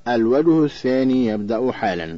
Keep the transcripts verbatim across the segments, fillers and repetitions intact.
الوجه الثاني يبدأ حالا.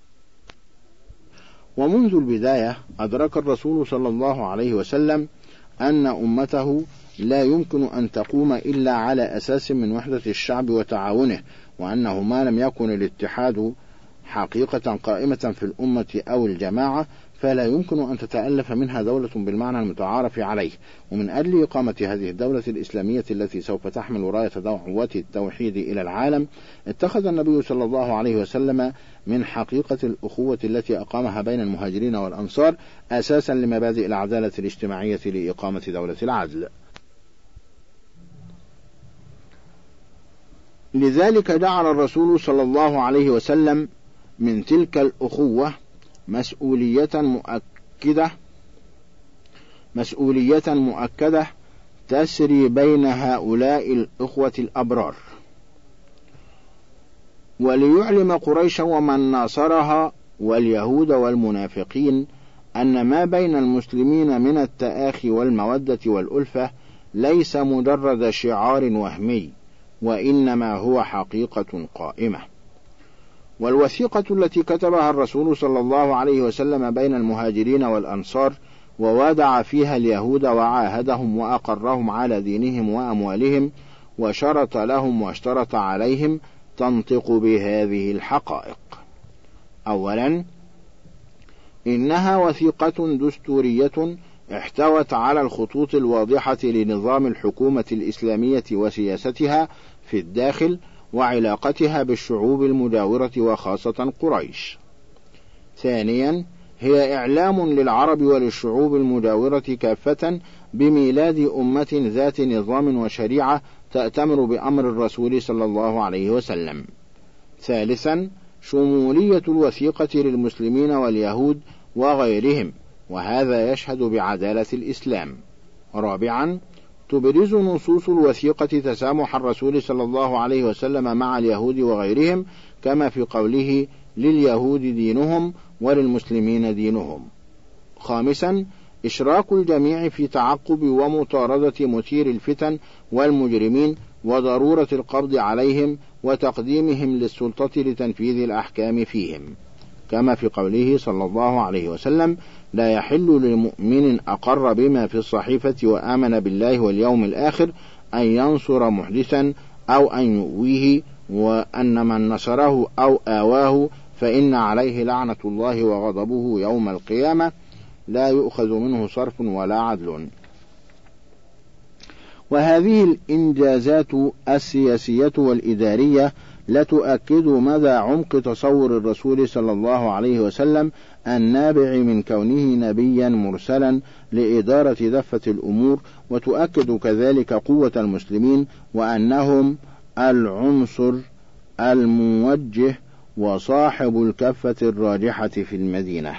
ومنذ البداية أدرك الرسول صلى الله عليه وسلم أن أمته لا يمكن أن تقوم إلا على أساس من وحدة الشعب وتعاونه، وأنه ما لم يكن الاتحاد حقيقة قائمة في الأمة أو الجماعة فلا يمكن أن تتألف منها دولة بالمعنى المتعارف عليه. ومن أجل إقامة هذه الدولة الإسلامية التي سوف تحمل راية دعوة التوحيد إلى العالم، اتخذ النبي صلى الله عليه وسلم من حقيقة الأخوة التي أقامها بين المهاجرين والأنصار أساسا لمبادئ العدالة الاجتماعية لإقامة دولة العدل. لذلك جعل الرسول صلى الله عليه وسلم من تلك الأخوة مسؤولية مؤكدة مسؤولية مؤكدة تسري بين هؤلاء الأخوة الأبرار، وليعلم قريش ومن ناصرها واليهود والمنافقين أن ما بين المسلمين من التآخي والمودة والألفة ليس مجرد شعار وهمي، وإنما هو حقيقة قائمة. والوثيقة التي كتبها الرسول صلى الله عليه وسلم بين المهاجرين والأنصار ووادع فيها اليهود وعاهدهم وأقرهم على دينهم وأموالهم وشرط لهم واشترط عليهم تنطق بهذه الحقائق. أولا، إنها وثيقة دستورية احتوت على الخطوط الواضحة لنظام الحكومة الإسلامية وسياستها في الداخل وعلاقتها بالشعوب المجاورة وخاصة قريش. ثانيا، هي إعلام للعرب وللشعوب المجاورة كافة بميلاد أمة ذات نظام وشريعة تأتمر بأمر الرسول صلى الله عليه وسلم. ثالثا، شمولية الوثيقة للمسلمين واليهود وغيرهم، وهذا يشهد بعدالة الإسلام. رابعا، تبرز نصوص الوثيقة تسامح الرسول صلى الله عليه وسلم مع اليهود وغيرهم، كما في قوله لليهود دينهم وللمسلمين دينهم. خامسا، إشراك الجميع في تعقب ومطاردة مثير الفتن والمجرمين وضرورة القبض عليهم وتقديمهم للسلطة لتنفيذ الأحكام فيهم، كما في قوله صلى الله عليه وسلم لا يحل للمؤمن أقر بما في الصحيفة وآمن بالله واليوم الآخر أن ينصر محدثا أو أن يؤويه، وأن من نصره أو آواه فإن عليه لعنة الله وغضبه يوم القيامة لا يؤخذ منه صرف ولا عدل. وهذه الإنجازات السياسية والإدارية لتؤكد مدى عمق تصور الرسول صلى الله عليه وسلم النابع من كونه نبيا مرسلا لإدارة دفة الأمور، وتؤكد كذلك قوة المسلمين وأنهم العنصر الموجه وصاحب الكفة الراجحة في المدينة.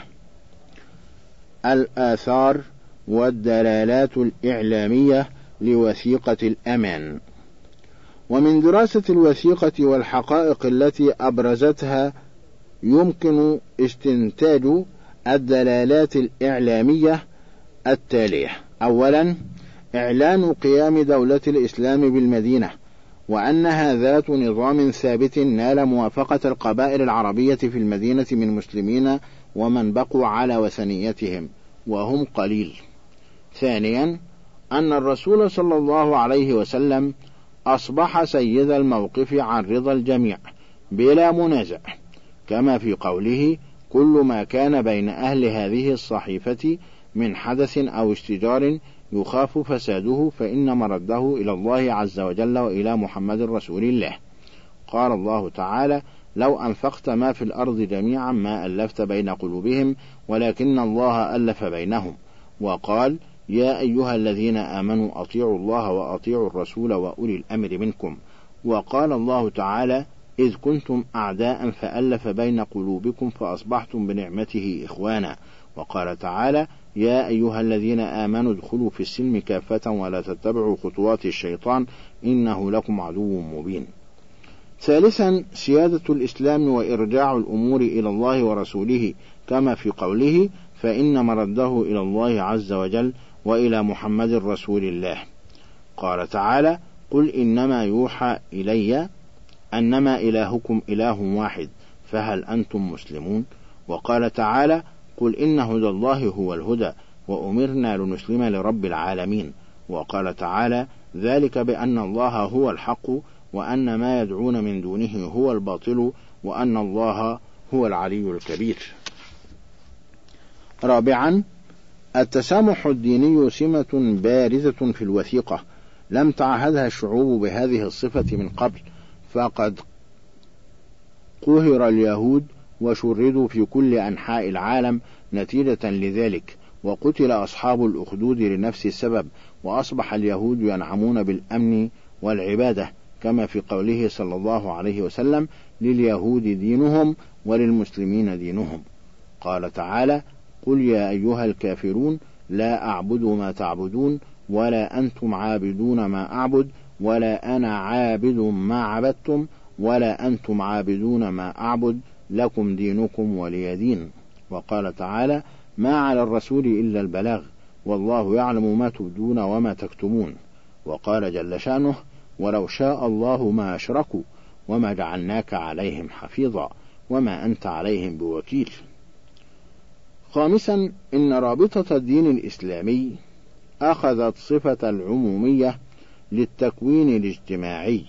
الآثار والدلالات الإعلامية لوثيقة الأمان. ومن دراسة الوثيقة والحقائق التي أبرزتها يمكن استنتاج الدلالات الإعلامية التالية. أولا، إعلان قيام دولة الإسلام بالمدينة، وأنها ذات نظام ثابت نال موافقة القبائل العربية في المدينة من مسلمين ومن بقوا على وثنيتهم وهم قليل. ثانيا، أن الرسول صلى الله عليه وسلم أصبح سيد الموقف عن رضا الجميع بلا منازع، كما في قوله كل ما كان بين أهل هذه الصحيفة من حدث أو اشتجار يخاف فساده فإن مرده إلى الله عز وجل وإلى محمد رسول الله. قال الله تعالى لو أنفقت ما في الأرض جميعا ما ألفت بين قلوبهم ولكن الله ألف بينهم. وقال يا أيها الذين آمنوا أطيعوا الله وأطيعوا الرسول وأولي الأمر منكم. وقال الله تعالى إذ كنتم أعداء فألف بين قلوبكم فأصبحتم بنعمته إخوانا. وقال تعالى يا أيها الذين آمنوا ادخلوا في السلم كافة ولا تتبعوا خطوات الشيطان إنه لكم عدو مبين. ثالثا، سيادة الإسلام وإرجاع الأمور إلى الله ورسوله، كما في قوله فإن مرده إلى الله عز وجل وإلى محمد رسول الله. قال تعالى قل إنما يوحى إلي أنما إلهكم إله واحد فهل أنتم مسلمون؟ وقال تعالى قل إن هدى الله هو الهدى وأمرنا لنسلم لرب العالمين. وقال تعالى ذلك بأن الله هو الحق وأن ما يدعون من دونه هو الباطل وأن الله هو العلي الكبير. رابعا، التسامح الديني سمة بارزة في الوثيقة لم تعهدها الشعوب بهذه الصفة من قبل، فقد قهر اليهود وشردوا في كل أنحاء العالم نتيجة لذلك، وقتل أصحاب الأخدود لنفس السبب، وأصبح اليهود ينعمون بالأمن والعبادة، كما في قوله صلى الله عليه وسلم لليهود دينهم وللمسلمين دينهم. قال تعالى قل يا أيها الكافرون لا أعبد ما تعبدون ولا أنتم عابدون ما أعبد ولا أنا عابد ما عبدتم ولا أنتم عابدون ما أعبد لكم دينكم ولي دين. وقال تعالى ما على الرسول إلا البلاغ والله يعلم ما تبدون وما تكتمون. وقال جل شأنه ولو شاء الله ما أشركوا وما جعلناك عليهم حفيظا وما أنت عليهم بوكيل. خامسا، إن رابطة الدين الإسلامي أخذت صفة العمومية للتكوين الاجتماعي،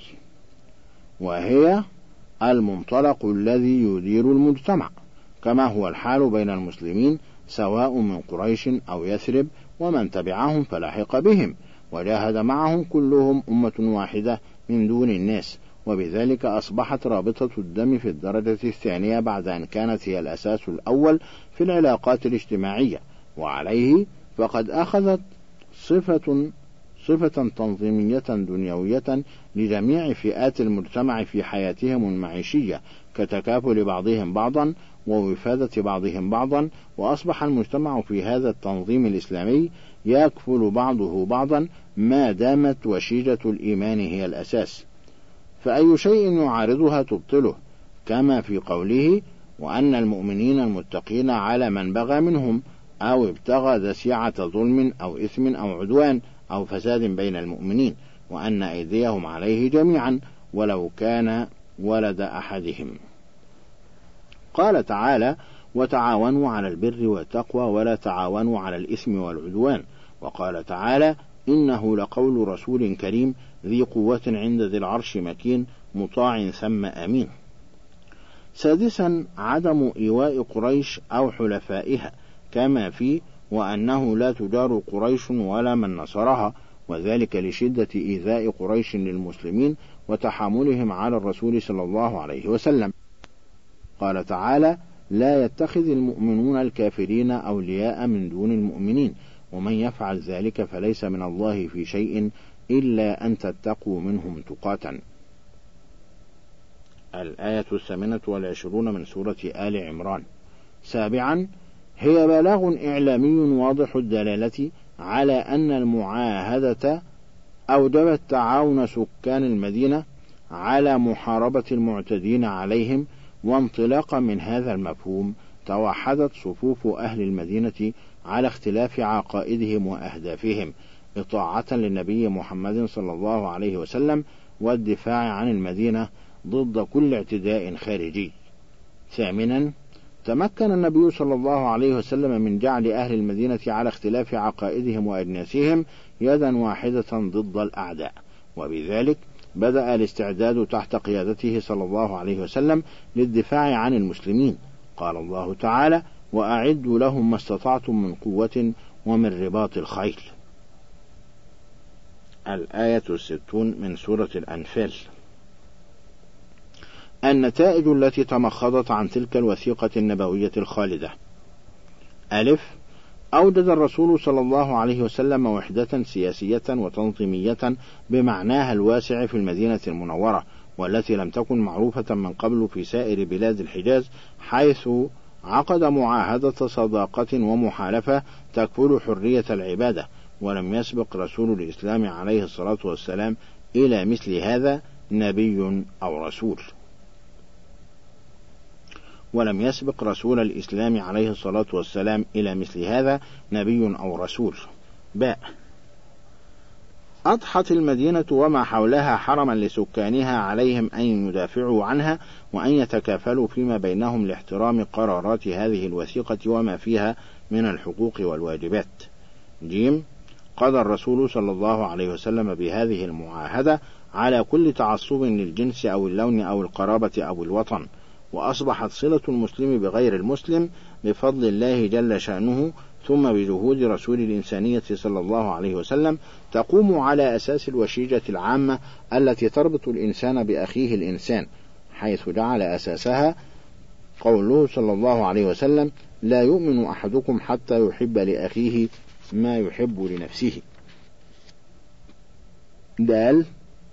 وهي المنطلق الذي يدير المجتمع، كما هو الحال بين المسلمين سواء من قريش أو يثرب ومن تبعهم فلاحق بهم وجاهد معهم كلهم أمة واحدة من دون الناس، وبذلك أصبحت رابطة الدم في الدرجة الثانية بعد أن كانت هي الأساس الأول في العلاقات الاجتماعية، وعليه فقد أخذت صفة صفة تنظيمية دنيوية لجميع فئات المجتمع في حياتهم المعيشية كتكافل بعضهم بعضا ووفادة بعضهم بعضا، وأصبح المجتمع في هذا التنظيم الإسلامي يكفل بعضه بعضا ما دامت وشيجة الإيمان هي الأساس، فأي شيء يعارضها تبطله، كما في قوله وأن المؤمنين المتقين على من بغى منهم أو ابتغى ذسيعة ظلم أو إثم أو عدوان أو فساد بين المؤمنين وأن أيديهم عليه جميعا ولو كان ولد أحدهم. قال تعالى وتعاونوا على البر والتقوى ولا تعاونوا على الإثم والعدوان. وقال تعالى إنه لقول رسول كريم ذي قوة عند ذي العرش مكين مطاع ثم أمين. سادسا، عدم إيواء قريش أو حلفائها، كما في وأنه لا تجار قريش ولا من نصرها، وذلك لشدة إيذاء قريش للمسلمين وتحاملهم على الرسول صلى الله عليه وسلم. قال تعالى لا يتخذ المؤمنون الكافرين أولياء من دون المؤمنين ومن يفعل ذلك فليس من الله في شيء إلا أن تتقوا منهم تقاتا. الآية الثامنة والعشرون من سورة آل عمران. سابعا، هي بلاغ إعلامي واضح الدلالة على أن المعاهدة أوجبت تعاون سكان المدينة على محاربة المعتدين عليهم، وانطلاقا من هذا المفهوم توحدت صفوف أهل المدينة على اختلاف عقائدهم وأهدافهم إطاعة للنبي محمد صلى الله عليه وسلم والدفاع عن المدينة ضد كل اعتداء خارجي. ثامنا، تمكن النبي صلى الله عليه وسلم من جعل أهل المدينة على اختلاف عقائدهم وأجناسهم يدا واحدة ضد الأعداء، وبذلك بدأ الاستعداد تحت قيادته صلى الله عليه وسلم للدفاع عن المسلمين. قال الله تعالى وأعدوا لهم ما استطعتم من قوة ومن رباط الخيل. الآية الستون من سورة الأنفال. النتائج التي تمخضت عن تلك الوثيقة النبوية الخالدة. ألف، أوجد الرسول صلى الله عليه وسلم وحدة سياسية وتنظيمية بمعناها الواسع في المدينة المنورة، والتي لم تكن معروفة من قبل في سائر بلاد الحجاز، حيث عقد معاهدة صداقة ومحالفة تكفل حرية العبادة، ولم يسبق رسول الإسلام عليه الصلاة والسلام إلى مثل هذا نبي أو رسول. ولم يسبق رسول الإسلام عليه الصلاة والسلام إلى مثل هذا نبي أو رسول. باء، أضحت المدينة وما حولها حرما لسكانها، عليهم أن يدافعوا عنها وأن يتكافلوا فيما بينهم لاحترام قرارات هذه الوثيقة وما فيها من الحقوق والواجبات. جيم. قضى الرسول صلى الله عليه وسلم بهذه المعاهدة على كل تعصب للجنس أو اللون أو القرابة أو الوطن، وأصبحت صلة المسلم بغير المسلم بفضل الله جل شأنه ثم بجهود رسول الإنسانية صلى الله عليه وسلم تقوم على أساس الوشيجة العامة التي تربط الإنسان بأخيه الإنسان، حيث جعل أساسها قوله صلى الله عليه وسلم: لا يؤمن أحدكم حتى يحب لأخيه ما يحب لنفسه. دال.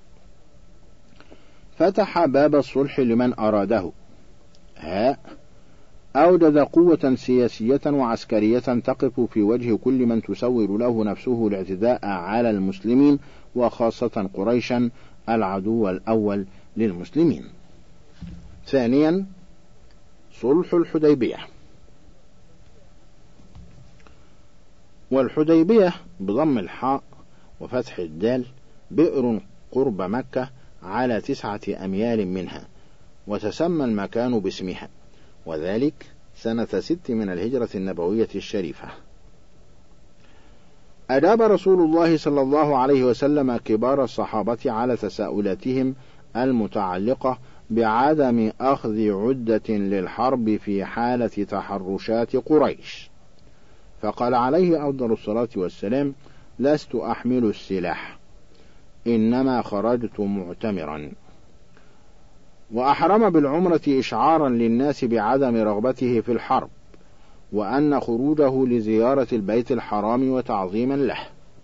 فتح باب الصلح لمن أراده. هاء. أوجد قوة سياسية وعسكرية تقف في وجه كل من تسول له نفسه الاعتداء على المسلمين، وخاصة قريشا العدو الأول للمسلمين. ثانيا، صلح الحديبية. والحديبية بضم الحاء وفتح الدال بئر قرب مكة على تسعة أميال منها، وتسمى المكان باسمها، وذلك سنة ست من الهجرة النبوية الشريفة. أجاب رسول الله صلى الله عليه وسلم كبار الصحابة على تساؤلاتهم المتعلقة بعدم أخذ عدة للحرب في حالة تحرشات قريش، فقال عليه أفضل الصلاة والسلام: لست أحمل السلاح، إنما خرجت معتمرا. وأحرم بالعمرة إشعارا للناس بعدم رغبته في الحرب، وأن خروجه لزيارة البيت الحرام وتعظيما له.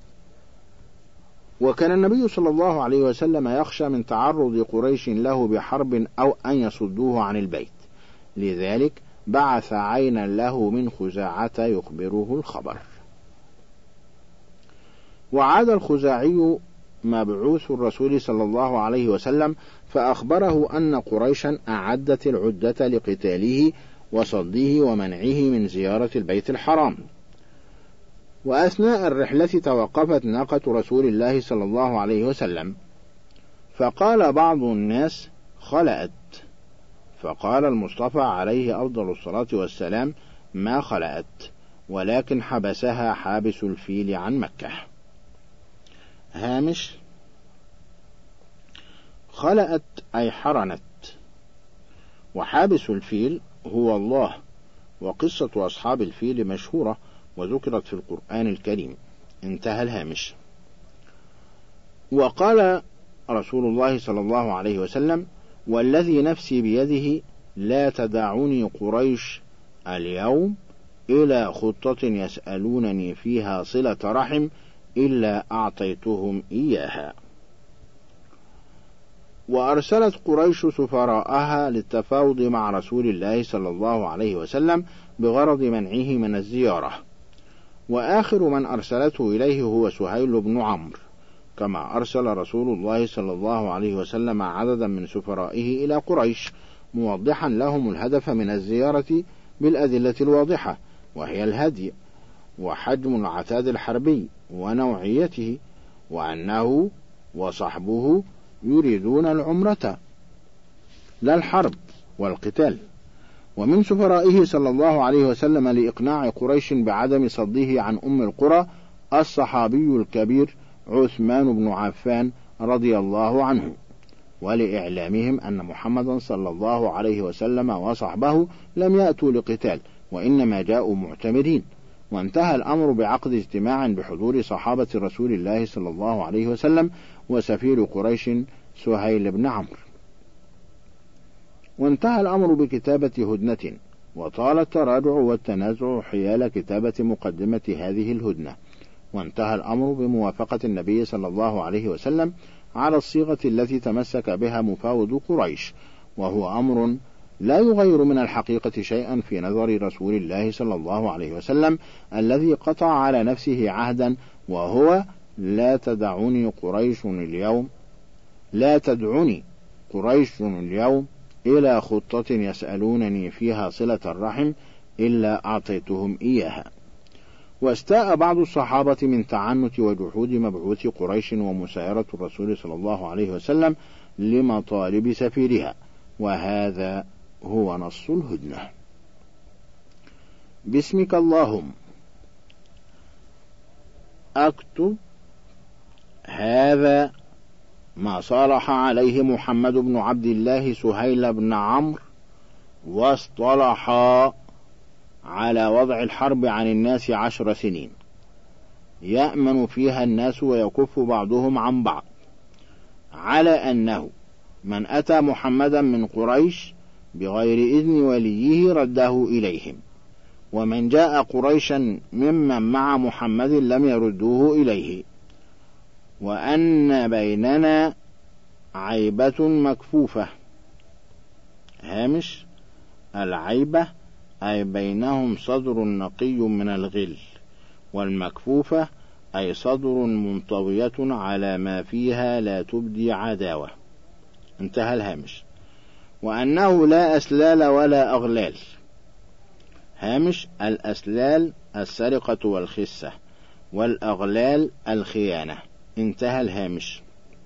وكان النبي صلى الله عليه وسلم يخشى من تعرض قريش له بحرب أو أن يصدوه عن البيت، لذلك بعث عينا له من خزاعة يخبره الخبر. وعاد الخزاعي مبعوث الرسول صلى الله عليه وسلم فأخبره أن قريشا أعدت العدة لقتاله وصده ومنعه من زيارة البيت الحرام. وأثناء الرحلة توقفت ناقة رسول الله صلى الله عليه وسلم، فقال بعض الناس: خلأت. فقال المصطفى عليه أفضل الصلاة والسلام: ما خلأت، ولكن حبسها حابس الفيل عن مكة. هامش: خلأت أي حرنت، وحابس الفيل هو الله، وقصة أصحاب الفيل مشهورة وذكرت في القرآن الكريم. انتهى الهامش. وقال رسول الله صلى الله عليه وسلم: والذي نفسي بيده لا تدعني قريش اليوم إلى خطة يسألونني فيها صلة رحم إلا أعطيتهم إياها. وأرسلت قريش سفراءها للتفاوض مع رسول الله صلى الله عليه وسلم بغرض منعه من الزيارة، وآخر من أرسلته إليه هو سهيل بن عمرو، كما أرسل رسول الله صلى الله عليه وسلم عددا من سفرائه إلى قريش موضحا لهم الهدف من الزيارة بالأدلة الواضحة، وهي الهدي وحجم العتاد الحربي ونوعيته، وأنه وصحبه يريدون العمرة لا الحرب والقتال. ومن سفرائه صلى الله عليه وسلم لإقناع قريش بعدم صده عن أم القرى الصحابي الكبير عثمان بن عفان رضي الله عنه، ولإعلامهم أن محمدا صلى الله عليه وسلم وصحبه لم يأتوا لقتال، وإنما جاءوا معتمرين. وانتهى الأمر بعقد اجتماع بحضور صحابة رسول الله صلى الله عليه وسلم وسفير قريش سهيل بن عمرو. وانتهى الأمر بكتابة هدنة، وطال التراجع والتنازع حيال كتابة مقدمة هذه الهدنة. وانتهى الأمر بموافقة النبي صلى الله عليه وسلم على الصيغة التي تمسك بها مفاوض قريش، وهو أمر لا يغير من الحقيقة شيئا في نظر رسول الله صلى الله عليه وسلم الذي قطع على نفسه عهدا، وهو لا تدعني قريش اليوم لا تدعني قريش اليوم إلى خطة يسألونني فيها صلة الرحم إلا أعطيتهم إياها. واستاء بعض الصحابة من تعنت وجحود مبعوث قريش ومسايرة الرسول صلى الله عليه وسلم لمطالب سفيرها، وهذا هو نص الهدنة. باسمك اللهم أكتب هذا ما صالح عليه محمد بن عبد الله سهيل بن عمرو، واصطلحا على وضع الحرب عن الناس عشر سنين يأمن فيها الناس ويكف بعضهم عن بعض، على أنه من أتى محمدا من قريش بغير إذن وليه رده إليهم، ومن جاء قريشا ممن مع محمد لم يردوه إليه، وأن بيننا عيبة مكفوفة. هامش: العيبة أي بينهم صدر نقي من الغل، والمكفوفة أي صدر منطوية على ما فيها لا تبدي عداوة. انتهى الهامش. وأنه لا أسلال ولا أغلال. هامش: الأسلال السرقة والخسة، والأغلال الخيانة. انتهى الهامش.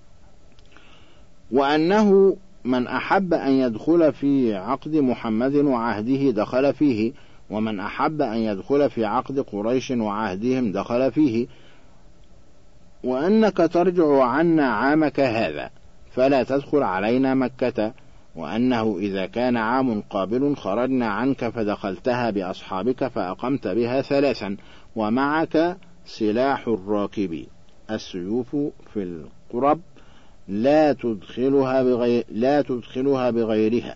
وأنه من أحب أن يدخل في عقد محمد وعهده دخل فيه، ومن أحب أن يدخل في عقد قريش وعهدهم دخل فيه، وأنك ترجع عنا عامك هذا فلا تدخل علينا مكة، وأنه إذا كان عام قابل خرجنا عنك فدخلتها بأصحابك فأقمت بها ثلاثا، ومعك سلاح الراكب، السيوف في القرب لا تدخلها بغير لا تدخلها بغيرها.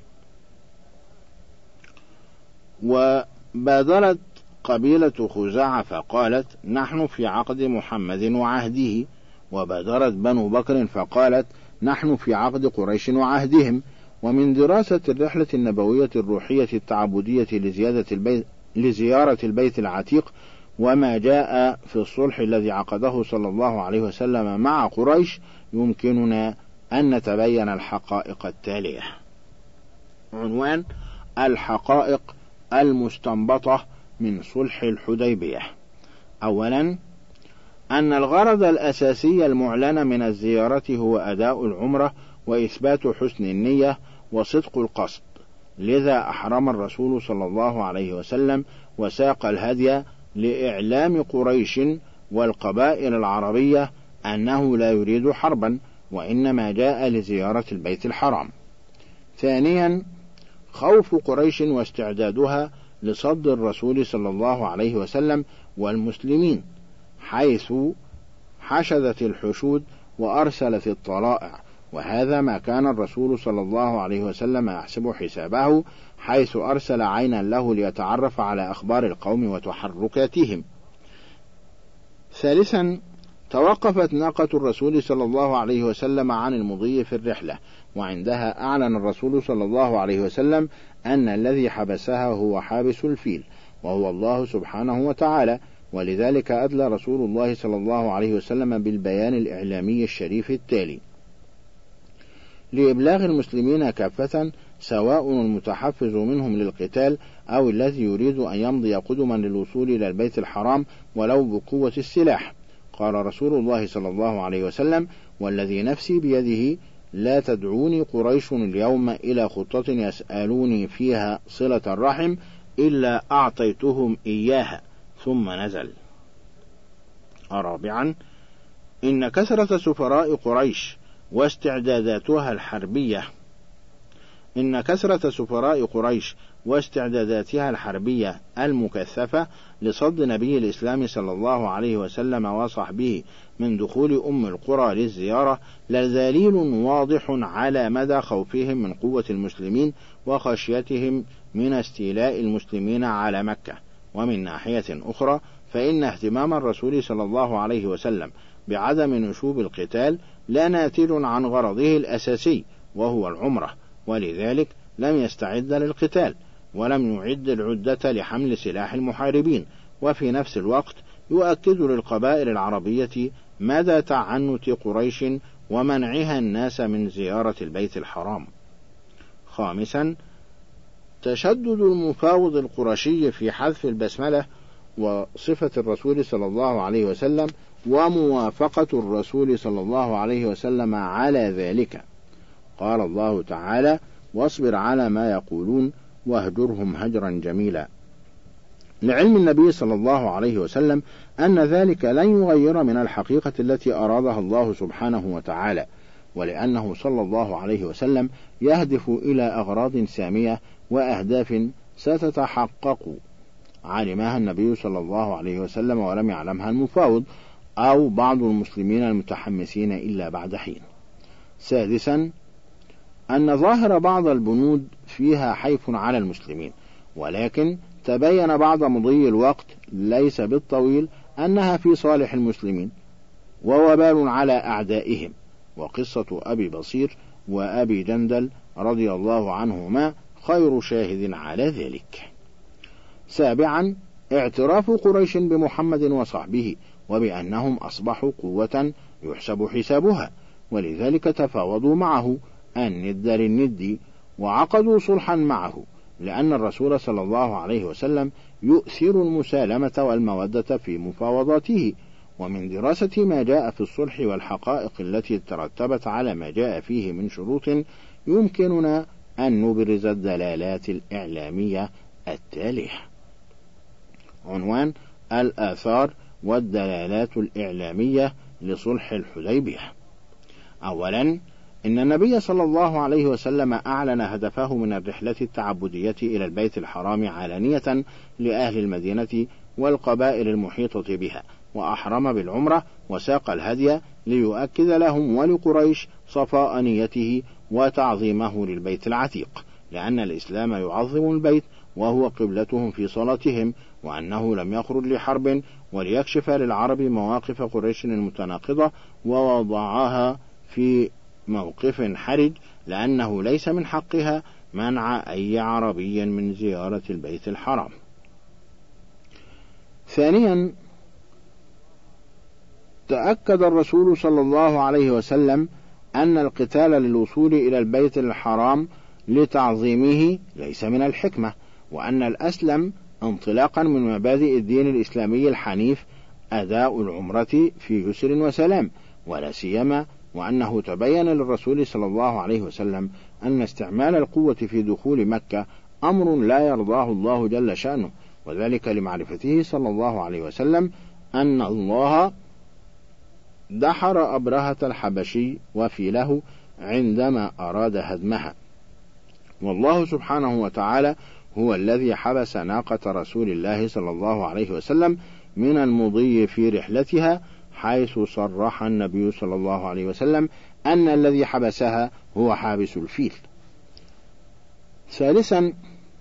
وبادرت قبيلة خزاعة فقالت: نحن في عقد محمد وعهده. وبادرت بنو بكر فقالت: نحن في عقد قريش وعهدهم. ومن دراسة الرحلة النبوية الروحية التعبدية لزيادة البيت لزيارة البيت العتيق وما جاء في الصلح الذي عقده صلى الله عليه وسلم مع قريش، يمكننا أن نتبين الحقائق التالية. عنوان: الحقائق المستنبطة من صلح الحديبية. أولا، أن الغرض الأساسي المعلن من الزيارة هو أداء العمرة وإثبات حسن النية وصدق القصد، لذا أحرم الرسول صلى الله عليه وسلم وساق الهدي لإعلام قريش والقبائل العربية أنه لا يريد حربا، وإنما جاء لزيارة البيت الحرام. ثانيا، خوف قريش واستعدادها لصد الرسول صلى الله عليه وسلم والمسلمين، حيث حشدت الحشود وأرسلت الطلائع، وهذا ما كان الرسول صلى الله عليه وسلم يحسب حسابه، حيث أرسل عينا له ليتعرف على أخبار القوم وتحركاتهم. ثالثا، توقفت ناقة الرسول صلى الله عليه وسلم عن المضي في الرحلة، وعندها أعلن الرسول صلى الله عليه وسلم أن الذي حبسها هو حابس الفيل، وهو الله سبحانه وتعالى، ولذلك أدلى رسول الله صلى الله عليه وسلم بالبيان الإعلامي الشريف التالي: لإبلاغ المسلمين كافة، سواء المتحفز منهم للقتال أو الذي يريد أن يمضي قدما للوصول إلى البيت الحرام ولو بقوة السلاح. قال رسول الله صلى الله عليه وسلم: والذي نفسي بيده لا تدعوني قريش اليوم إلى خطة يسألوني فيها صلة الرحم إلا أعطيتهم إياها. ثم نزل. رابعا، إن كثرة سفراء قريش واستعداداتها الحربية إن كثرة سفراء قريش واستعداداتها الحربية المكثفة لصد نبي الإسلام صلى الله عليه وسلم وصحبه من دخول أم القرى للزيارة لدليل واضح على مدى خوفهم من قوة المسلمين وخشيتهم من استيلاء المسلمين على مكة. ومن ناحية أخرى، فإن اهتمام الرسول صلى الله عليه وسلم بعدم نشوب القتال لا ناتج عن غرضه الأساسي وهو العمرة، ولذلك لم يستعد للقتال ولم يعد العدة لحمل سلاح المحاربين. وفي نفس الوقت يؤكد للقبائل العربية مدى تعنت قريش ومنعها الناس من زيارة البيت الحرام. خامسا، تشدد المفاوض القرشي في حذف البسملة وصفة الرسول صلى الله عليه وسلم وموافقة الرسول صلى الله عليه وسلم على ذلك. قال الله تعالى: واصبر على ما يقولون واهجرهم هجرا جميلا، لعلم النبي صلى الله عليه وسلم أن ذلك لن يغير من الحقيقة التي أرادها الله سبحانه وتعالى، ولأنه صلى الله عليه وسلم يهدف إلى أغراض سامية وأهداف ستتحقق علمها النبي صلى الله عليه وسلم ولم يعلمها المفاوض أو بعض المسلمين المتحمسين إلا بعد حين. سادسا، أن ظاهر بعض البنود فيها حيف على المسلمين، ولكن تبين بعد مضي الوقت ليس بالطويل أنها في صالح المسلمين ووبال على أعدائهم. وقصة أبي بصير وأبي جندل رضي الله عنهما خير شاهد على ذلك. سابعا، اعتراف قريش بمحمد وصحبه وبأنهم أصبحوا قوة يحسب حسابها، ولذلك تفاوضوا معه الند للند وعقدوا صلحا معه، لأن الرسول صلى الله عليه وسلم يؤثر المسالمة والمودة في مفاوضاته. ومن دراسة ما جاء في الصلح والحقائق التي ترتبت على ما جاء فيه من شروط يمكننا أن نبرز الدلالات الإعلامية التالية. عنوان: الآثار والدلالات الإعلامية لصلح الحديبية. أولا، إن النبي صلى الله عليه وسلم أعلن هدفه من الرحلة التعبدية إلى البيت الحرام علانية لأهل المدينة والقبائل المحيطة بها، وأحرم بالعمرة وساق الهدي ليؤكد لهم ولقريش صفاء نيته وتعظيمه للبيت العتيق، لأن الإسلام يعظم البيت وهو قبلتهم في صلاتهم، وأنه لم يخرج لحرب، وليكشف للعرب مواقف قريش المتناقضة ووضعها في موقف حرج، لأنه ليس من حقها منع أي عربي من زيارة البيت الحرام. ثانيا، تأكد الرسول صلى الله عليه وسلم أن القتال للوصول إلى البيت الحرام لتعظيمه ليس من الحكمة، وأن الأسلم انطلاقا من مبادئ الدين الإسلامي الحنيف أداء العمرة في يسر وسلام، ولا سيما وأنه تبين للرسول صلى الله عليه وسلم أن استعمال القوة في دخول مكة أمر لا يرضاه الله جل شأنه، وذلك لمعرفته صلى الله عليه وسلم أن الله دحر أبرهة الحبشي وفيله عندما أراد هدمها، والله سبحانه وتعالى هو الذي حبس ناقة رسول الله صلى الله عليه وسلم من المضي في رحلتها، حيث صرح النبي صلى الله عليه وسلم أن الذي حبسها هو حابس الفيل. ثالثا،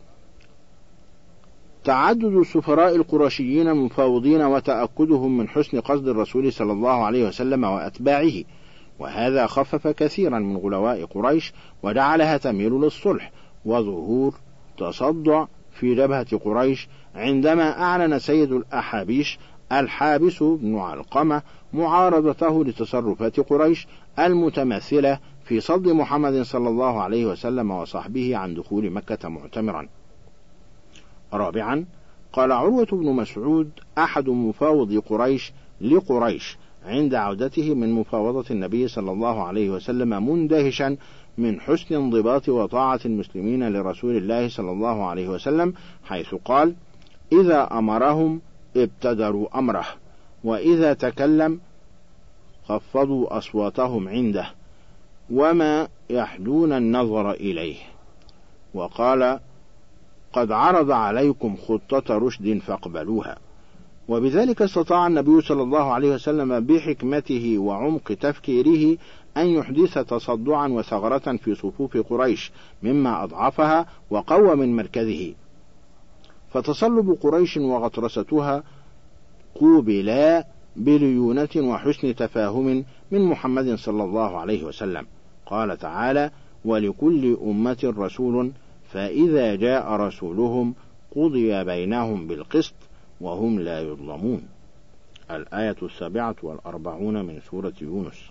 تعدد السفراء القرشيين المفاوضين وتأكدهم من حسن قصد الرسول صلى الله عليه وسلم وأتباعه، وهذا خفف كثيرا من غلواء قريش وجعلها تميل للصلح، وظهور تصدع في جبهة قريش عندما أعلن سيد الأحابيش الحابس بن علقمة معارضته لتصرفات قريش المتمثلة في صد محمد صلى الله عليه وسلم وصحبه عن دخول مكة معتمرا. رابعا، قال عروة بن مسعود أحد مفاوضي قريش لقريش عند عودته من مفاوضة النبي صلى الله عليه وسلم مندهشا من حسن انضباط وطاعة المسلمين لرسول الله صلى الله عليه وسلم، حيث قال: إذا أمرهم ابتدروا أمره، وإذا تكلم خفضوا أصواتهم عنده، وما يحدون النظر إليه. وقال: قد عرض عليكم خطة رشد فاقبلوها. وبذلك استطاع النبي صلى الله عليه وسلم بحكمته وعمق تفكيره أن يحدث تصدعا وثغرة في صفوف قريش مما أضعفها وقوى من مركزه، فتصلب قريش وغطرستها قوبلا بليونة وحسن تفاهم من محمد صلى الله عليه وسلم. قال تعالى: ولكل أمة رسول فإذا جاء رسولهم قضي بينهم بالقسط وهم لا يظلمون. الآية السابعة والأربعون من سورة يونس.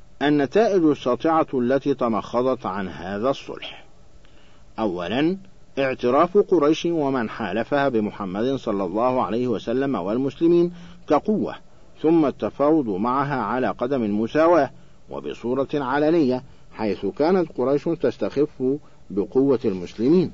النتائج الساطعة التي تمخضت عن هذا الصلح: أولا، اعتراف قريش ومن حالفها بمحمد صلى الله عليه وسلم والمسلمين كقوة، ثم التفاوض معها على قدم المساواة وبصورة علنية، حيث كانت قريش تستخف بقوة المسلمين،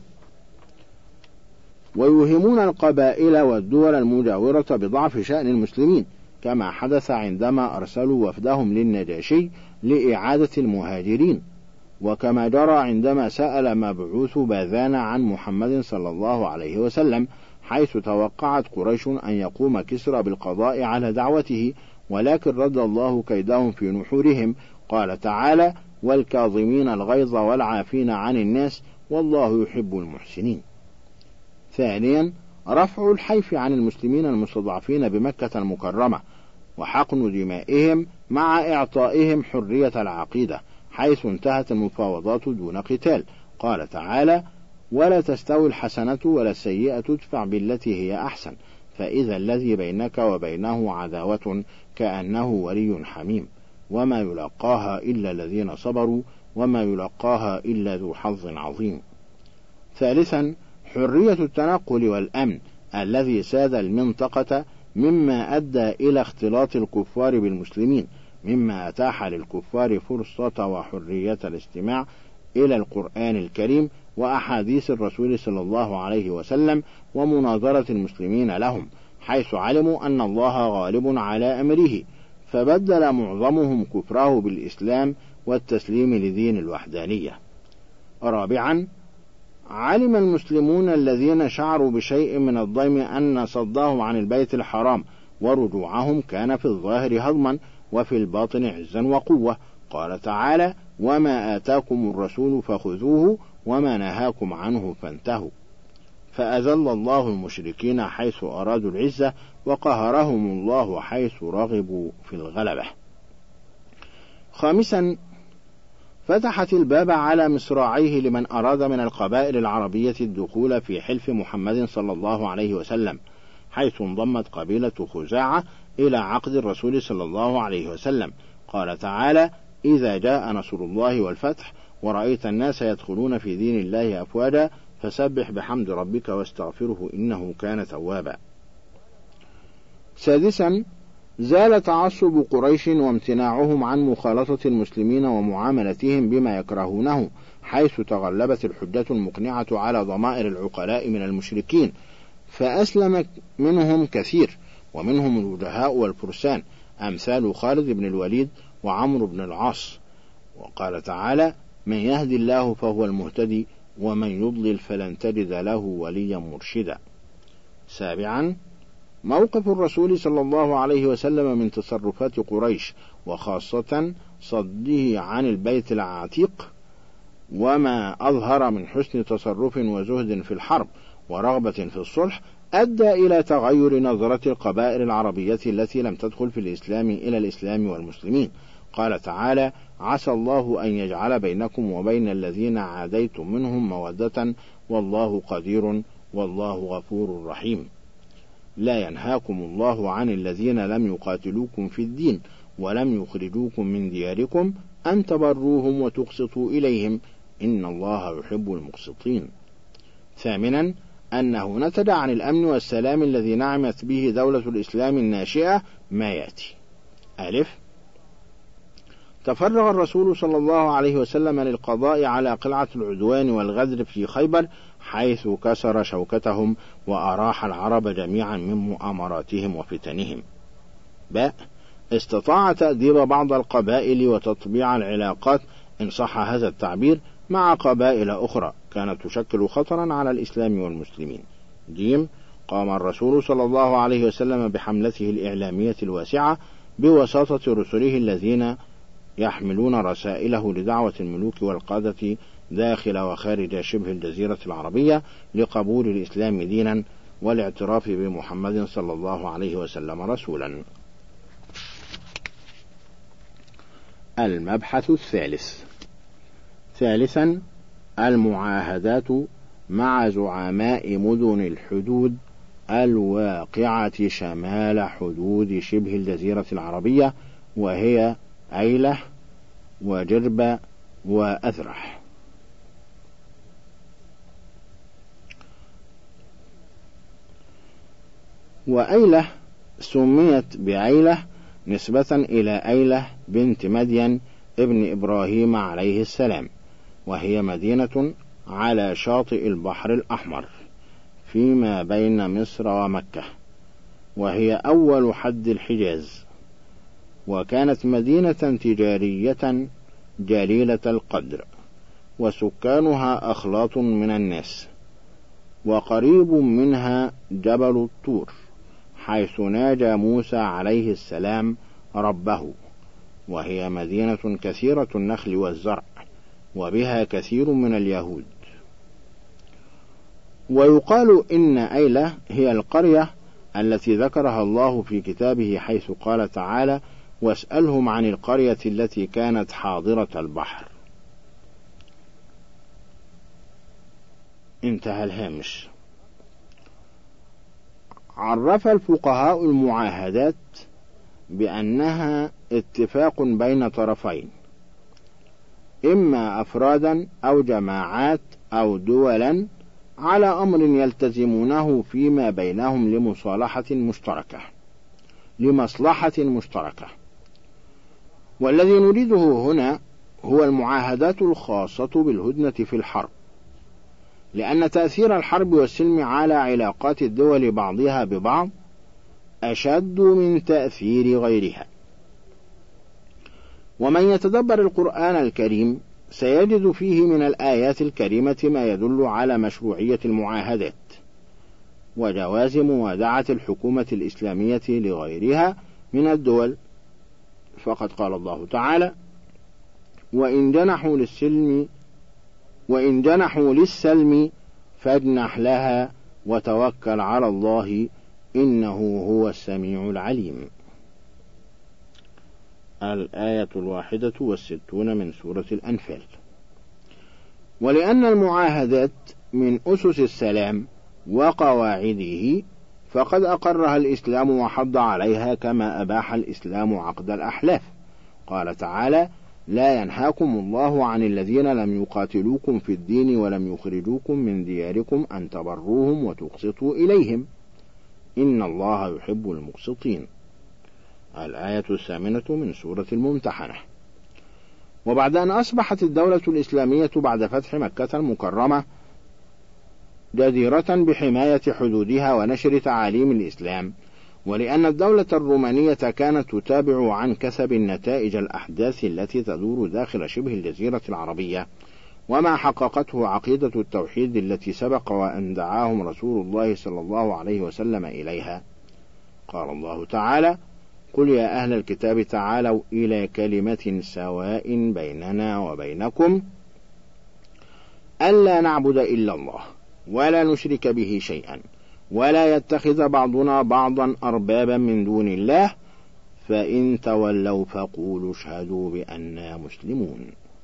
ويوهمون القبائل والدول المجاورة بضعف شأن المسلمين، كما حدث عندما أرسلوا وفدهم للنجاشي لإعادة المهاجرين، وكما جرى عندما سأل مبعوث باذان عن محمد صلى الله عليه وسلم، حيث توقعت قريش أن يقوم كسرى بالقضاء على دعوته، ولكن رد الله كيدهم في نحورهم. قال تعالى: والكاظمين الغيظ والعافين عن الناس والله يحب المحسنين. ثانيا، رفع الحيف عن المسلمين المستضعفين بمكة المكرمة وحقن دمائهم مع إعطائهم حرية العقيدة، حيث انتهت المفاوضات دون قتال. قال تعالى: ولا تستوي الحسنة ولا السيئة تدفع بالتي هي أحسن، فإذا الذي بينك وبينه عداوة كأنه ولي حميم، وما يلقاها إلا الذين صبروا وما يلقاها إلا ذو حظ عظيم. ثالثا، حرية التنقل والأمن الذي ساد المنطقة، مما أدى إلى اختلاط الكفار بالمسلمين، مما أتاح للكفار فرصة وحرية الاستماع إلى القرآن الكريم وأحاديث الرسول صلى الله عليه وسلم ومناظرة المسلمين لهم، حيث علموا أن الله غالب على أمره، فبدل معظمهم كفره بالإسلام والتسليم لدين الوحدانية. رابعا، علم المسلمون الذين شعروا بشيء من الضيم أن صدهم عن البيت الحرام ورجوعهم كان في الظاهر هضما وفي الباطن عزا وقوة. قال تعالى: وما آتاكم الرسول فخذوه وما نهاكم عنه فانتهوا. فأذل الله المشركين حيث أرادوا العزة، وقهرهم الله حيث رغبوا في الغلبة. خامسا، فتحت الباب على مصراعيه لمن أراد من القبائل العربية الدخول في حلف محمد صلى الله عليه وسلم، حيث انضمت قبيلة خزاعة إلى عقد الرسول صلى الله عليه وسلم. قال تعالى: إذا جاء نصر الله والفتح ورأيت الناس يدخلون في دين الله أفواجا فسبح بحمد ربك واستغفره إنه كان توابا. سادسا، زال تعصب قريش وامتناعهم عن مخالطة المسلمين ومعاملتهم بما يكرهونه، حيث تغلبت الحجة المقنعة على ضمائر العقلاء من المشركين، فأسلم منهم كثير، ومنهم الوجهاء والفرسان أمثال خالد بن الوليد وعمرو بن العاص. وقال تعالى: من يهدي الله فهو المهتدي ومن يضلل فلن تجد له وليا مرشدا. سابعا، موقف الرسول صلى الله عليه وسلم من تصرفات قريش، وخاصة صده عن البيت العتيق، وما أظهر من حسن تصرف وزهد في الحرب ورغبة في الصلح، أدى إلى تغير نظرة القبائل العربية التي لم تدخل في الإسلام إلى الإسلام والمسلمين. قال تعالى: عسى الله أن يجعل بينكم وبين الذين عاديتم منهم مودة والله قدير والله غفور رحيم. لا ينهاكم الله عن الذين لم يقاتلوكم في الدين ولم يخرجوكم من دياركم أن تبروهم وتقسطوا إليهم إن الله يحب المقسطين. ثامنا، أنه نتج عن الأمن والسلام الذي نعمت به دولة الإسلام الناشئة ما يأتي: ألف، تفرغ الرسول صلى الله عليه وسلم للقضاء على قلعة العدوان والغدر في خيبر، حيث كسر شوكتهم وأراح العرب جميعا من مؤامراتهم وفتنهم. ب، استطاع تأديب بعض القبائل وتطبيع العلاقات إن صح هذا التعبير مع قبائل أخرى كانت تشكل خطرا على الإسلام والمسلمين. ج، قام الرسول صلى الله عليه وسلم بحملته الإعلامية الواسعة بواسطة رسله الذين يحملون رسائله لدعوة الملوك والقادة داخل وخارج شبه الجزيرة العربية لقبول الإسلام دينا والاعتراف بمحمد صلى الله عليه وسلم رسولا. المبحث الثالث. ثالثا، المعاهدات مع زعماء مدن الحدود الواقعة شمال حدود شبه الجزيرة العربية، وهي أيلة وجربة وأذرح. وأيلة سميت بعيلة نسبة إلى أيلة بنت مدين ابن إبراهيم عليه السلام، وهي مدينة على شاطئ البحر الأحمر فيما بين مصر ومكة، وهي أول حد الحجاز، وكانت مدينة تجارية جليلة القدر، وسكانها أخلاط من الناس، وقريب منها جبل الطور حيث ناجى موسى عليه السلام ربه، وهي مدينة كثيرة النخل والزرع، وبها كثير من اليهود. ويقال إن أيلة هي القرية التي ذكرها الله في كتابه حيث قال تعالى: واسألهم عن القرية التي كانت حاضرة البحر. انتهى الهامش. عرف الفقهاء المعاهدات بأنها اتفاق بين طرفين، إما أفرادا أو جماعات أو دولا، على أمر يلتزمونه فيما بينهم لمصالحة مشتركة لمصلحة مشتركة. والذي نريده هنا هو المعاهدات الخاصة بالهدنة في الحرب، لأن تأثير الحرب والسلم على علاقات الدول بعضها ببعض أشد من تأثير غيرها. ومن يتدبر القرآن الكريم سيجد فيه من الآيات الكريمة ما يدل على مشروعية المعاهدات وجواز موادعة الحكومة الإسلامية لغيرها من الدول، فقد قال الله تعالى: وإن جنحوا للسلم وإن جنحوا للسلم فاجنح لها وتوكل على الله إنه هو السميع العليم. الآية الواحدة والستون من سورة الأنفال. ولأن المعاهدات من أسس السلام وقواعده فقد أقرها الإسلام وحض عليها، كما أباح الإسلام عقد الأحلاف. قال تعالى: لا ينهاكم الله عن الذين لم يقاتلوكم في الدين ولم يخرجوكم من دياركم أن تبروهم وتقسطوا إليهم إن الله يحب المقسطين. الآية الثامنة من سورة الممتحنة. وبعد أن أصبحت الدولة الإسلامية بعد فتح مكة المكرمة جديرة بحماية حدودها ونشر تعاليم الإسلام، ولأن الدولة الرومانية كانت تتابع عن كثب نتائج الأحداث التي تدور داخل شبه الجزيرة العربية وما حققته عقيدة التوحيد التي سبق وأن دعاهم رسول الله صلى الله عليه وسلم إليها، قال الله تعالى: قل يا أهل الكتاب تعالوا إلى كلمة سواء بيننا وبينكم ألا نعبد إلا الله ولا نشرك به شيئا ولا يتخذ بعضنا بعضا أربابا من دون الله فإن تولوا فقولوا اشهدوا بأننا مسلمون.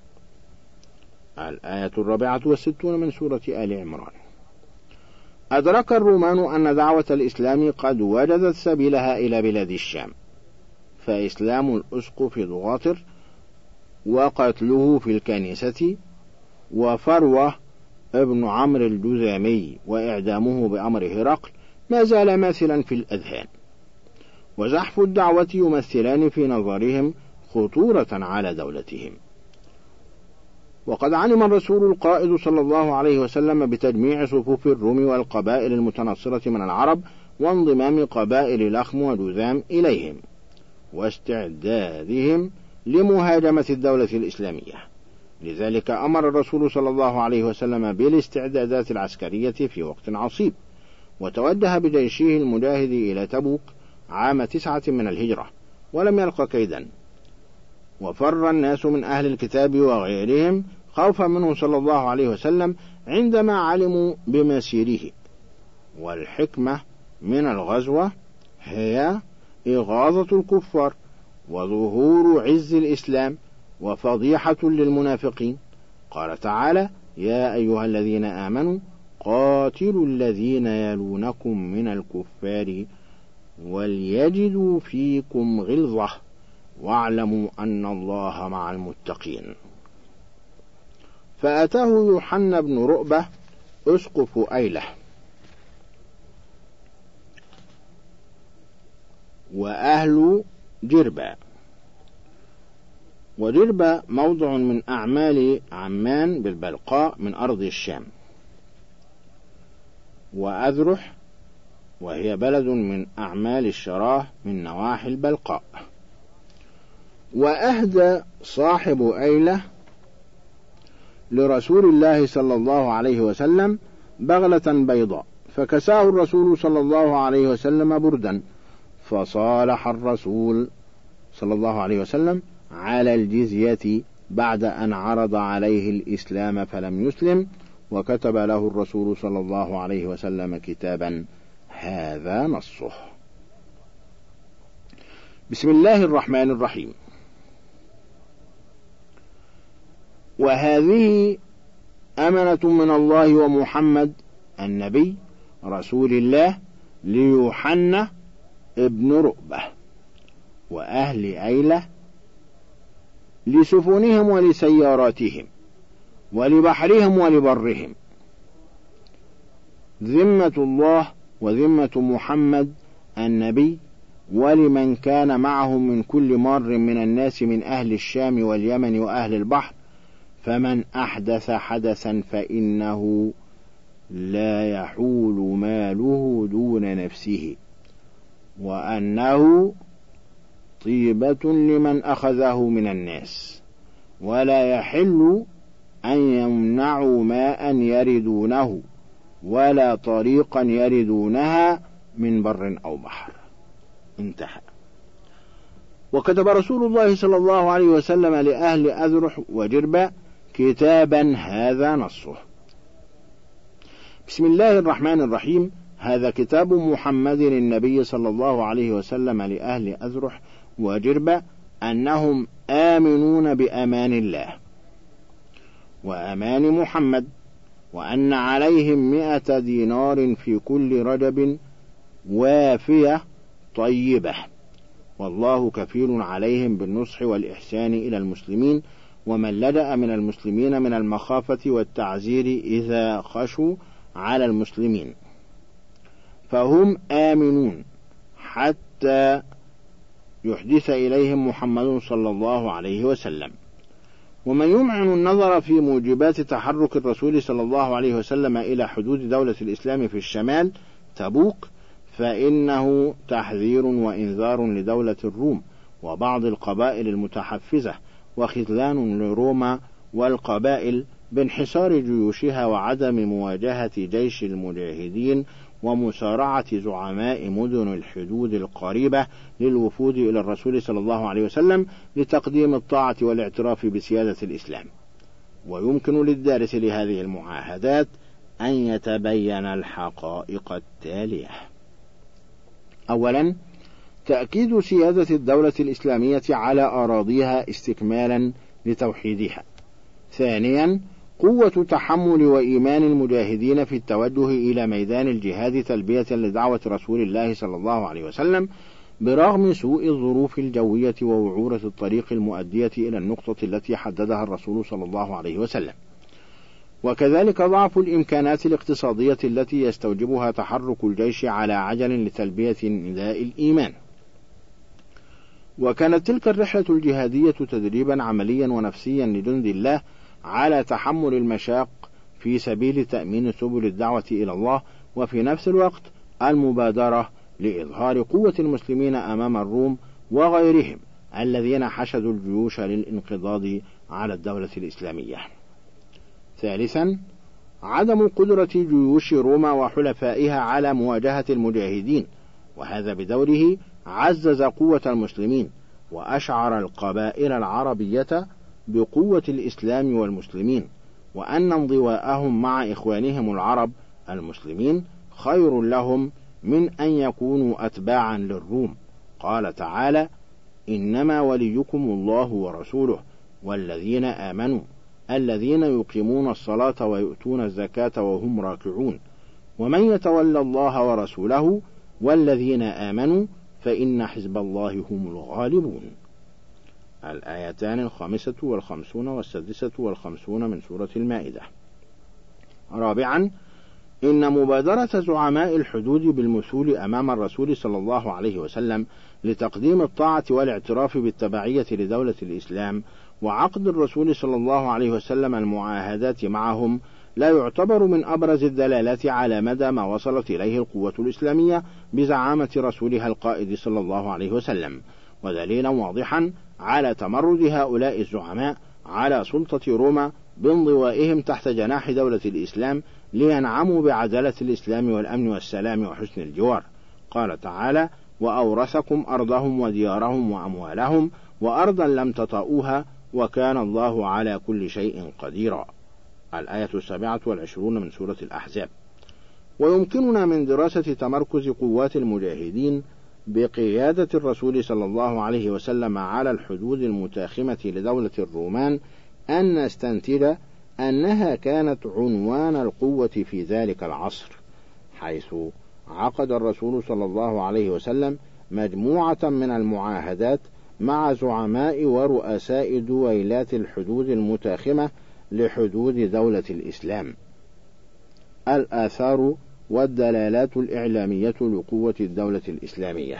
الآية الرابعة والستون من سورة آل عمران. أدرك الرومان أن دعوة الإسلام قد وجدت سبيلها إلى بلاد الشام، فإسلام الأسقف ضغاطر وقتله في الكنيسة وفروة ابن عمرو الجذامي وإعدامه بأمر هرقل ما زال ماثلا في الأذهان، وزحف الدعوة يمثلان في نظرهم خطورة على دولتهم. وقد علم الرسول القائد صلى الله عليه وسلم بتجميع صفوف الروم والقبائل المتنصرة من العرب وانضمام قبائل لخم وجذام إليهم واستعدادهم لمهاجمة الدولة الإسلامية. لذلك أمر الرسول صلى الله عليه وسلم بالاستعدادات العسكرية في وقت عصيب، وتوجه بجيشه المجاهد إلى تبوك عام تسعة من الهجرة ولم يلق كيدا، وفر الناس من أهل الكتاب وغيرهم خوفا منه صلى الله عليه وسلم عندما علموا بمسيره. والحكمة من الغزوة هي إغاظة الكفار وظهور عز الإسلام وفضيحة للمنافقين. قال تعالى: يا أيها الذين آمنوا قاتلوا الذين يلونكم من الكفار وليجدوا فيكم غلظة واعلموا أن الله مع المتقين. فأتاه يوحنا بن رؤبة أسقف أيلة وأهل جربة. وجربة موضع من أعمال عمان بالبلقاء من أرض الشام. وأذرح وهي بلد من أعمال الشراه من نواحي البلقاء. وأهدى صاحب أيلة لرسول الله صلى الله عليه وسلم بغلة بيضاء، فكساه الرسول صلى الله عليه وسلم بردا، فصالح الرسول صلى الله عليه وسلم على الجزية بعد أن عرض عليه الإسلام فلم يسلم، وكتب له الرسول صلى الله عليه وسلم كتابا هذا نصه. بسم الله الرحمن الرحيم. وهذه أمنة من الله ومحمد النبي رسول الله ليوحنا ابن رؤبة وأهل أيلة لسفنهم ولسياراتهم ولبحرهم ولبرهم، ذمة الله وذمة محمد النبي ولمن كان معهم من كل مار من الناس من أهل الشام واليمن وأهل البحر، فمن أحدث حدثا فإنه لا يحول ماله دون نفسه، وأنه طيبة لمن أخذه من الناس، ولا يحل أن يمنعوا ماء يردونه ولا طريقا يردونها من بر أو بحر. انتهى. وكتب رسول الله صلى الله عليه وسلم لأهل أذرح وجربة كتابا هذا نصه. بسم الله الرحمن الرحيم. هذا كتاب محمد النبي صلى الله عليه وسلم لأهل أذرح وجربة أنهم آمنون بأمان الله وأمان محمد، وأن عليهم مئة دينار في كل رجب وافية طيبة، والله كفيل عليهم بالنصح والإحسان إلى المسلمين ومن لجأ من المسلمين من المخافة والتعزير إذا خشوا على المسلمين، فهم آمنون حتى يحدث إليهم محمد صلى الله عليه وسلم. ومن يمعن النظر في موجبات تحرك الرسول صلى الله عليه وسلم إلى حدود دولة الإسلام في الشمال تبوك، فإنه تحذير وإنذار لدولة الروم وبعض القبائل المتحفزة، وخذلان لروما والقبائل بانحسار جيوشها وعدم مواجهة جيش المجاهدين ومسارعة زعماء مدن الحدود القريبة للوفود إلى الرسول صلى الله عليه وسلم لتقديم الطاعة والاعتراف بسيادة الإسلام. ويمكن للدارس لهذه المعاهدات أن يتبين الحقائق التالية: أولا، تأكيد سيادة الدولة الإسلامية على أراضيها استكمالا لتوحيدها. ثانيا، قوة تحمل وإيمان المجاهدين في التوجه إلى ميدان الجهاد تلبية لدعوة رسول الله صلى الله عليه وسلم برغم سوء الظروف الجوية ووعورة الطريق المؤدية إلى النقطة التي حددها الرسول صلى الله عليه وسلم، وكذلك ضعف الإمكانات الاقتصادية التي يستوجبها تحرك الجيش على عجل لتلبية نداء الإيمان. وكانت تلك الرحلة الجهادية تدريبا عمليا ونفسيا لجند الله على تحمل المشاق في سبيل تأمين سبل الدعوة إلى الله، وفي نفس الوقت المبادرة لإظهار قوة المسلمين أمام الروم وغيرهم الذين حشدوا الجيوش للانقضاض على الدولة الإسلامية. ثالثا، عدم قدرة جيوش روما وحلفائها على مواجهة المجاهدين، وهذا بدوره عزز قوة المسلمين وأشعر القبائل العربية بقوة الإسلام والمسلمين، وأن انضواءهم مع إخوانهم العرب المسلمين خير لهم من أن يكونوا أتباعا للروم. قال تعالى: إنما وليكم الله ورسوله والذين آمنوا الذين يقيمون الصلاة ويؤتون الزكاة وهم راكعون ومن يتولى الله ورسوله والذين آمنوا فإن حزب الله هم الغالبون. الآيتان الخامسة والخمسون والسادسة والخمسون من سورة المائدة. رابعا، إن مبادرة زعماء الحدود بالمثول أمام الرسول صلى الله عليه وسلم لتقديم الطاعة والاعتراف بالتبعية لدولة الإسلام وعقد الرسول صلى الله عليه وسلم المعاهدات معهم لا يعتبر من أبرز الدلالات على مدى ما وصلت إليه القوة الإسلامية بزعامة رسولها القائد صلى الله عليه وسلم، ودليلا واضحا على تمرد هؤلاء الزعماء على سلطة روما بانضوائهم تحت جناح دولة الإسلام لينعموا بعدالة الإسلام والأمن والسلام وحسن الجوار. قال تعالى: وأورثكم أرضهم وديارهم وأموالهم وأرضا لم تطئوها وكان الله على كل شيء قديرا. الآية السابعة والعشرون من سورة الأحزاب. ويمكننا من دراسة تمركز قوات المجاهدين بقيادة الرسول صلى الله عليه وسلم على الحدود المتاخمة لدولة الرومان أن نستنتج أنها كانت عنوان القوة في ذلك العصر، حيث عقد الرسول صلى الله عليه وسلم مجموعة من المعاهدات مع زعماء ورؤساء دويلات الحدود المتاخمة لحدود دولة الإسلام. الآثار والدلالات الإعلامية لقوة الدولة الإسلامية.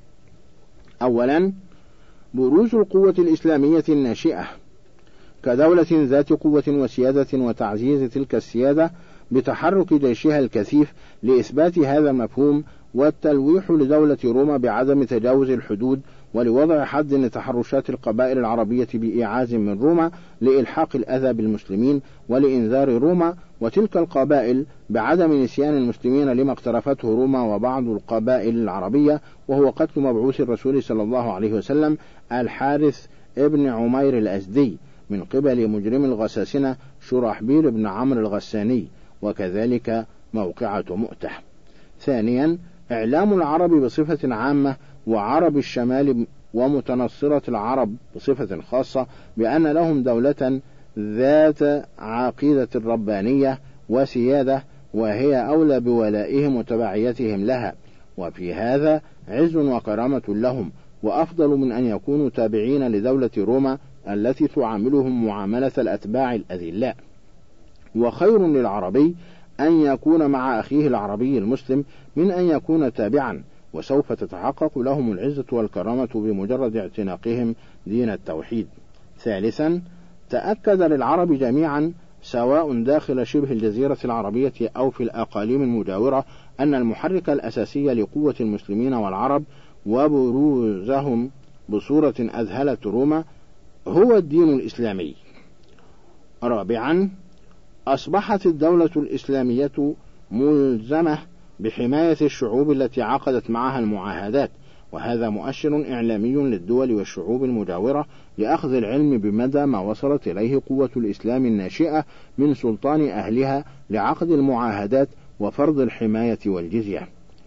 أولا، بروز القوة الإسلامية الناشئة كدولة ذات قوة وسيادة وتعزيز تلك السيادة بتحرك جيشها الكثيف لإثبات هذا المفهوم والتلويح لدولة روما بعدم تجاوز الحدود ولوضع حد لتحرشات القبائل العربية بإيعاز من روما لإلحاق الأذى بالمسلمين ولإنذار روما وتلك القبائل بعدم نسيان المسلمين لما اقترفته روما وبعض القبائل العربية، وهو قتل مبعوث الرسول صلى الله عليه وسلم الحارث ابن عمير الأزدي من قبل مجرم الغساسنة شرحبيل بن عمرو الغساني، وكذلك موقعة مؤتة. ثانيا، إعلام العرب بصفة عامة وعرب الشمال ومتنصرة العرب بصفة خاصة بأن لهم دولة ذات عقيدة ربانية وسيادة، وهي أولى بولائهم وتبعيتهم لها، وفي هذا عز وكرامة لهم وأفضل من أن يكونوا تابعين لدولة روما التي تعاملهم معاملة الأتباع الأذلاء. وخير للعربي أن يكون مع أخيه العربي المسلم من أن يكون تابعا، وسوف تتحقق لهم العزة والكرامة بمجرد اعتناقهم دين التوحيد. ثالثا، تأكد للعرب جميعا سواء داخل شبه الجزيرة العربية أو في الأقاليم المجاورة أن المحرك الأساسي لقوة المسلمين والعرب وبروزهم بصورة أذهلت روما هو الدين الإسلامي. رابعا، أصبحت الدولة الإسلامية ملزمة بحماية الشعوب التي عقدت معها المعاهدات، وهذا مؤشر إعلامي للدول والشعوب المجاورة لأخذ العلم بمدى ما وصلت إليه قوة الإسلام الناشئة من سلطان أهلها لعقد المعاهدات وفرض الحماية والجزية،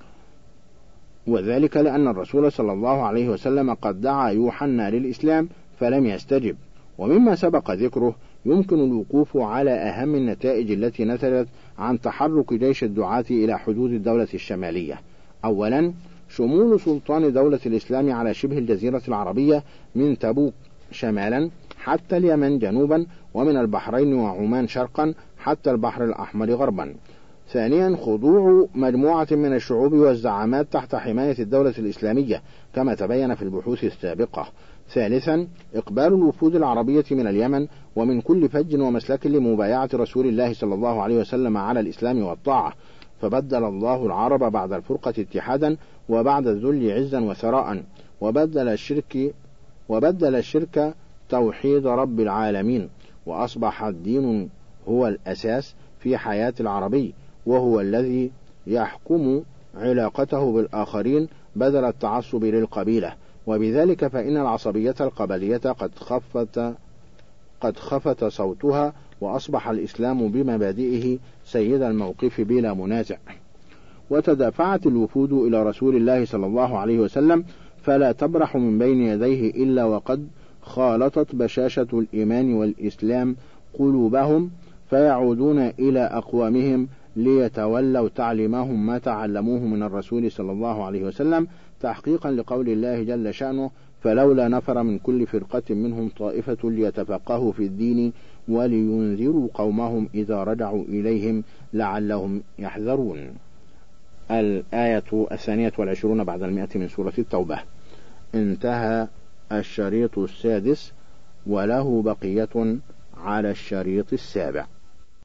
وذلك لأن الرسول صلى الله عليه وسلم قد دعا يوحنا للإسلام فلم يستجب. ومما سبق ذكره يمكن الوقوف على أهم النتائج التي نتجت عن تحرك جيش الدعاة إلى حدود الدولة الشمالية. أولا، شمول سلطان دولة الإسلام على شبه الجزيرة العربية من تبوك شمالا حتى اليمن جنوبا، ومن البحرين وعمان شرقا حتى البحر الأحمر غربا. ثانيا، خضوع مجموعة من الشعوب والزعامات تحت حماية الدولة الإسلامية كما تبين في البحوث السابقة. ثالثا، إقبال الوفود العربية من اليمن ومن كل فج ومسلك لمبايعة رسول الله صلى الله عليه وسلم على الإسلام والطاعة، فبدل الله العرب بعد الفرقة اتحادا وبعد الذل عزا وثراء، وبدل الشرك وبدل الشرك توحيد رب العالمين، وأصبح الدين هو الأساس في حياة العربي، وهو الذي يحكم علاقته بالآخرين بدل التعصب للقبيلة. وبذلك فإن العصبية القبلية قد خفت قد خفت صوتها، وأصبح الإسلام بمبادئه سيد الموقف بلا منازع. وتدافعت الوفود إلى رسول الله صلى الله عليه وسلم فلا تبرح من بين يديه إلا وقد خالطت بشاشة الإيمان والإسلام قلوبهم، فيعودون إلى أقوامهم ليتولوا تعليمهم ما تعلموه من الرسول صلى الله عليه وسلم، تحقيقا لقول الله جل شأنه: فلولا نفر من كل فرقة منهم طائفة ليتفقهوا في الدين ولينذروا قومهم إذا رجعوا إليهم لعلهم يحذرون. الآية الثانية والعشرون بعد المئة من سورة التوبة. انتهى الشريط السادس وله بقية على الشريط السابع.